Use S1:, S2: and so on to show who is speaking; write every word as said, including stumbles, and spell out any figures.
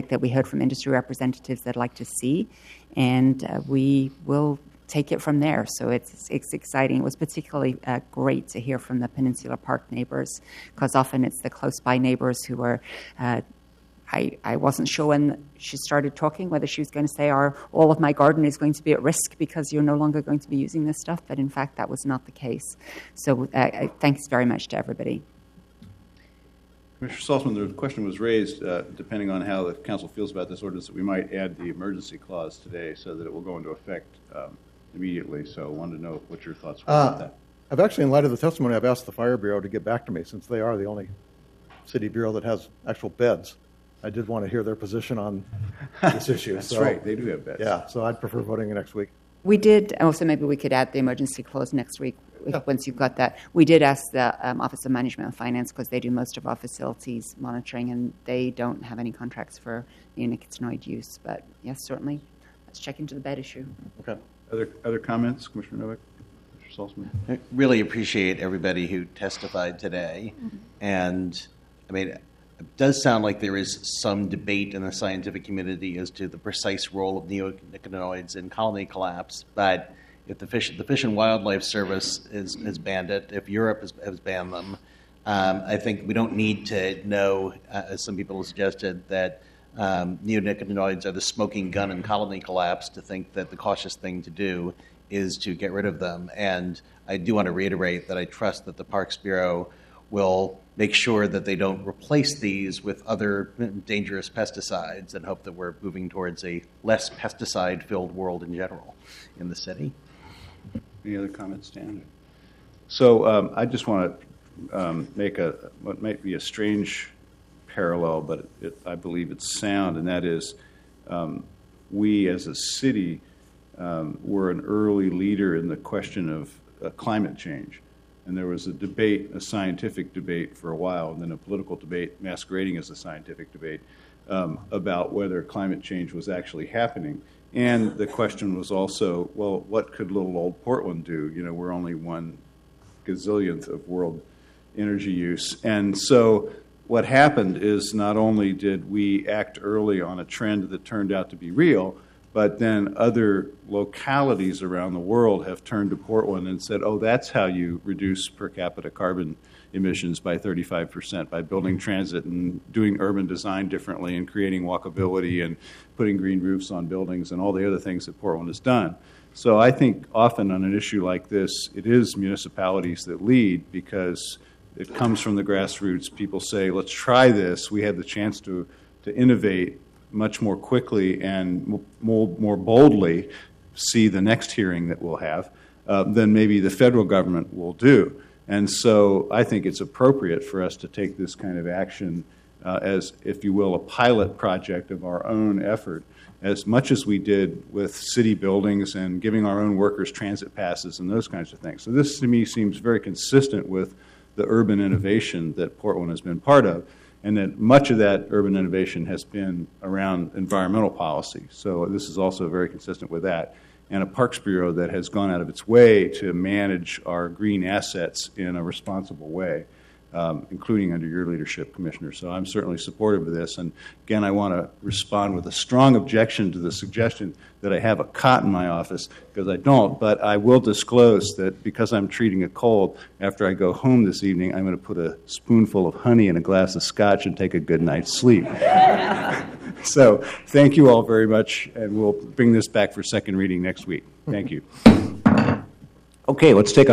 S1: project that we heard from industry representatives they'd like to see, and uh, we will take it from there. So it's it's exciting. It was particularly uh, great to hear from the Peninsula Park neighbors, because often it's the close-by neighbors who are. Uh, I, I wasn't sure when she started talking whether she was going to say, "Our all of my garden is going to be at risk because you're no longer going to be using this stuff." But in fact, that was not the case. So uh, thanks very much to everybody.
S2: Commissioner Saltzman, the question was raised, uh, depending on how the council feels about this ordinance, that we might add the emergency clause today so that it will go into effect um, immediately. So I wanted to know what your thoughts were
S3: uh,
S2: about that.
S3: I've actually, in light of the testimony, I've asked the Fire Bureau to get back to me, since they are the only city bureau that has actual beds. I did want to hear their position on this issue.
S2: That's
S3: so,
S2: right. They do have beds.
S3: Yeah, so I'd prefer voting next week.
S1: We did, also maybe we could add the emergency clause next week
S3: Yeah.
S1: once you've got that. We did ask the um, Office of Management and Finance, because they do most of our facilities monitoring, and they don't have any contracts for neonicotinoid use. But yes, certainly, let's check into the bed issue.
S3: Okay.
S2: Other other comments, Commissioner Novak? Commissioner Saltzman?
S4: I really appreciate everybody who testified today. Mm-hmm. And, I mean, it does sound like there is some debate in the scientific community as to the precise role of neonicotinoids in colony collapse. But if the Fish, the Fish and Wildlife Service is, has banned it, if Europe has, has banned them, um, I think we don't need to know, uh, as some people have suggested, that um, neonicotinoids are the smoking gun in colony collapse to think that the cautious thing to do is to get rid of them. And I do want to reiterate that I trust that the Parks Bureau will make sure that they don't replace these with other dangerous pesticides, and hope that we're moving towards a less pesticide-filled world in general in the city.
S2: Any other comments, Dan? So um, I just want to um, make a what might be a strange parallel, but it, it, I believe it's sound, and that is um, we as a city um, were an early leader in the question of uh, climate change. And there was a debate, a scientific debate for a while, and then a political debate masquerading as a scientific debate um, about whether climate change was actually happening. And the question was also, well, what could little old Portland do? You know, we're only one gazillionth of world energy use. And so what happened is not only did we act early on a trend that turned out to be real, but then other localities around the world have turned to Portland and said, oh, that's how you reduce per capita carbon emissions by thirty-five percent, by building transit and doing urban design differently and creating walkability and putting green roofs on buildings and all the other things that Portland has done. So I think often on an issue like this, it is municipalities that lead because it comes from the grassroots. People say, let's try this. We had the chance to, to innovate much more quickly and more, more boldly see the next hearing that we'll have uh, than maybe the federal government will do. And so I think it's appropriate for us to take this kind of action uh, as, if you will, a pilot project of our own effort, as much as we did with city buildings and giving our own workers transit passes and those kinds of things. So this, to me, seems very consistent with the urban innovation that Portland has been part of, and that much of that urban innovation has been around environmental policy. So this is also very consistent with that. And a Parks Bureau that has gone out of its way to manage our green assets in a responsible way, um, including under your leadership, Commissioner. So I'm certainly supportive of this. And again, I want to respond with a strong objection to the suggestion that I have a cot in my office, because I don't. But I will disclose that because I'm treating a cold, after I go home this evening, I'm going to put a spoonful of honey in a glass of scotch and take a good night's sleep. So thank you all very much, and we'll bring this back for second reading next week. Thank you. Okay, let's take a